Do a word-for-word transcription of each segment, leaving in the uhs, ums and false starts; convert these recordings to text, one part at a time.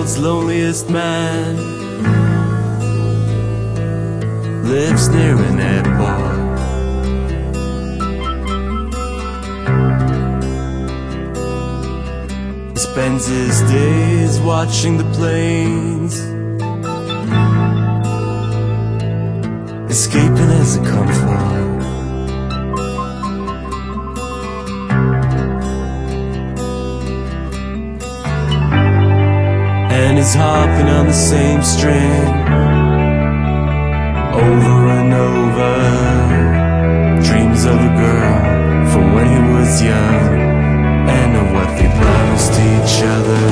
world's loneliest man lives near an airport. He spends his days watching the planes, escaping as a comfort. And he's harping on the same string over and over. Dreams of a girl from when he was young, and of what they promised to each other.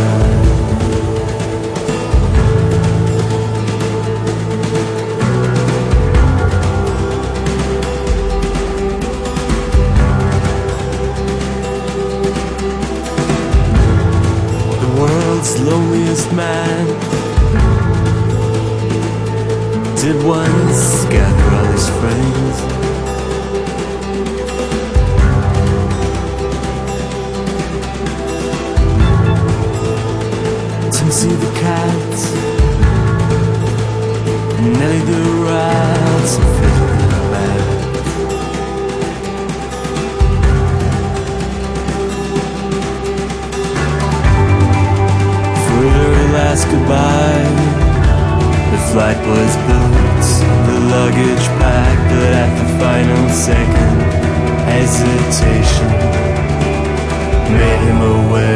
World's loneliest man did once gather all his friends Timsy the cat, Nelly the rat, and Fiddler the bat. Last goodbye, the flight was booked, the luggage packed, but at the final second, hesitation made him aware